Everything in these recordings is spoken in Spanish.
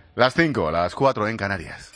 Las 5, las 4 en Canarias.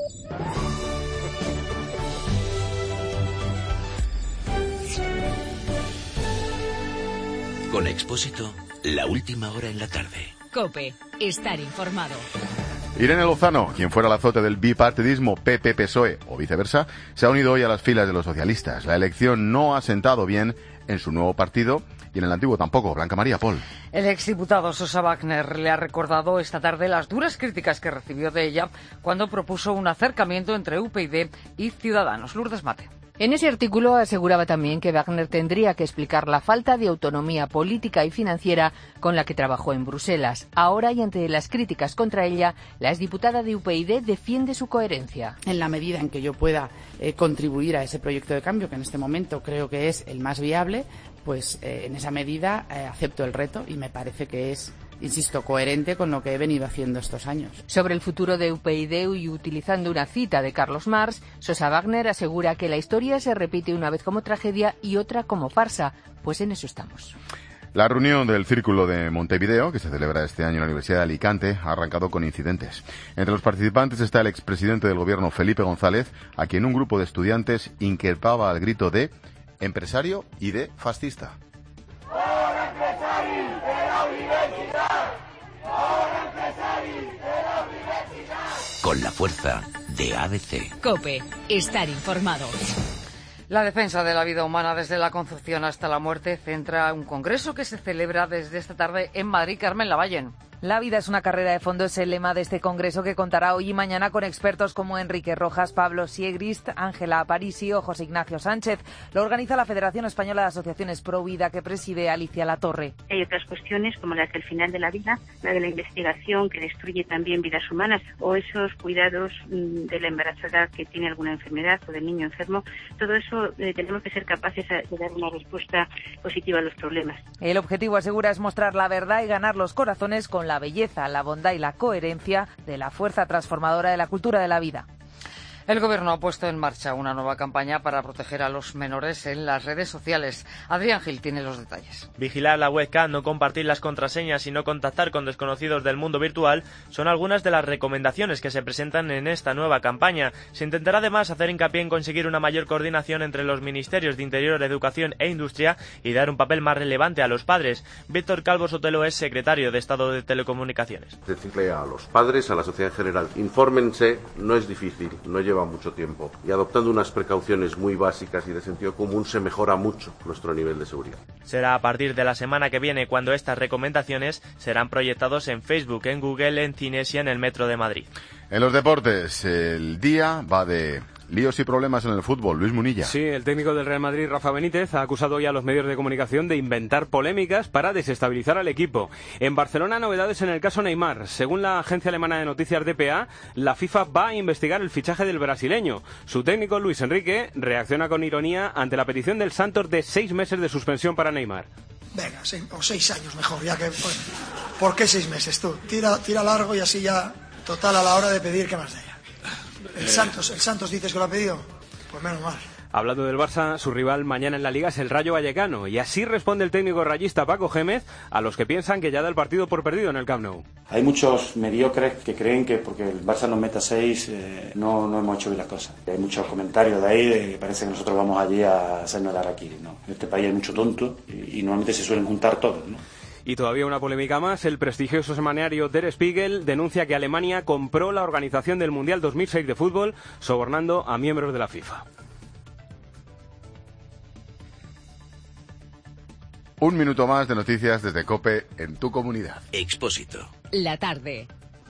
Con Expósito, la última hora en la tarde. COPE, estar informado. Irene Lozano, quien fuera el azote del bipartidismo PP-PSOE o viceversa, se ha unido hoy a las filas de los socialistas. La elección no ha sentado bien en su nuevo partido y en el antiguo tampoco. Blanca María Pol. El exdiputado Sosa Wagner le ha recordado esta tarde las duras críticas que recibió de ella cuando propuso un acercamiento entre UPyD y Ciudadanos. Lourdes Mate. En ese artículo aseguraba también que Wagner tendría que explicar la falta de autonomía política y financiera con la que trabajó en Bruselas. Ahora, y ante las críticas contra ella, la exdiputada de UPyD defiende su coherencia. En la medida en que yo pueda contribuir a ese proyecto de cambio, que en este momento creo que es el más viable, pues en esa medida acepto el reto y me parece que es, insisto, coherente con lo que he venido haciendo estos años. Sobre el futuro de UPyD y utilizando una cita de Carlos Marx, Sosa Wagner asegura que la historia se repite una vez como tragedia y otra como farsa. Pues en eso estamos. La reunión del Círculo de Montevideo, que se celebra este año en la Universidad de Alicante, ha arrancado con incidentes. Entre los participantes está el expresidente del gobierno, Felipe González, a quien un grupo de estudiantes increpaba al grito de empresario y de fascista. Con la fuerza de ABC. COPE, estar informado. La defensa de la vida humana desde la concepción hasta la muerte centra un congreso que se celebra desde esta tarde en Madrid. Carmen Lavallen. La vida es una carrera de fondo, es el lema de este congreso que contará hoy y mañana con expertos como Enrique Rojas, Pablo Siegrist, Ángela Aparici o José Ignacio Sánchez. Lo organiza la Federación Española de Asociaciones Pro Vida, que preside Alicia Latorre. Hay otras cuestiones como las del final de la vida, la de la investigación que destruye también vidas humanas o esos cuidados de la embarazada que tiene alguna enfermedad o del niño enfermo. Todo eso tenemos que ser capaces de dar una respuesta positiva a los problemas. El objetivo, asegura, es mostrar la verdad y ganar los corazones con la belleza, la bondad y la coherencia de la fuerza transformadora de la cultura de la vida. El Gobierno ha puesto en marcha una nueva campaña para proteger a los menores en las redes sociales. Adrián Gil tiene los detalles. Vigilar la webcam, no compartir las contraseñas y no contactar con desconocidos del mundo virtual son algunas de las recomendaciones que se presentan en esta nueva campaña. Se intentará además hacer hincapié en conseguir una mayor coordinación entre los ministerios de Interior, Educación e Industria y dar un papel más relevante a los padres. Víctor Calvo Sotelo es secretario de Estado de Telecomunicaciones. Decirle a los padres, a la sociedad en general, infórmense, no es difícil, no lleva mucho tiempo y adoptando unas precauciones muy básicas y de sentido común se mejora mucho nuestro nivel de seguridad. Será a partir de la semana que viene cuando estas recomendaciones serán proyectados en Facebook, en Google, en cines y en el Metro de Madrid. En los deportes, el día va de líos y problemas en el fútbol. Luis Munilla. Sí, el técnico del Real Madrid, Rafa Benítez, ha acusado hoy a los medios de comunicación de inventar polémicas para desestabilizar al equipo. En Barcelona, novedades en el caso Neymar. Según la agencia alemana de noticias dpa, la FIFA va a investigar el fichaje del brasileño. Su técnico, Luis Enrique, reacciona con ironía ante la petición del Santos de 6 meses de suspensión para Neymar. Venga, o 6 años mejor, ya que... ¿Por qué 6 meses tú? Tira largo y así ya, total, a la hora de pedir, ¿qué más da? El Santos dices que lo ha pedido, pues menos mal. Hablando del Barça, su rival mañana en la Liga es el Rayo Vallecano, y así responde el técnico rayista Paco Gémez a los que piensan que ya da el partido por perdido en el Camp Nou. Hay muchos mediocres que creen que porque el Barça nos meta 6 no hemos hecho bien las cosas. Hay muchos comentarios de ahí de que parece que nosotros vamos allí a hacernos el harakiri, ¿no? En este país hay mucho tonto y normalmente se suelen juntar todos, ¿no? Y todavía una polémica más. El prestigioso semanario Der Spiegel denuncia que Alemania compró la organización del Mundial 2006 de fútbol, sobornando a miembros de la FIFA. Un minuto más de noticias desde COPE en tu comunidad. Expósito. La tarde.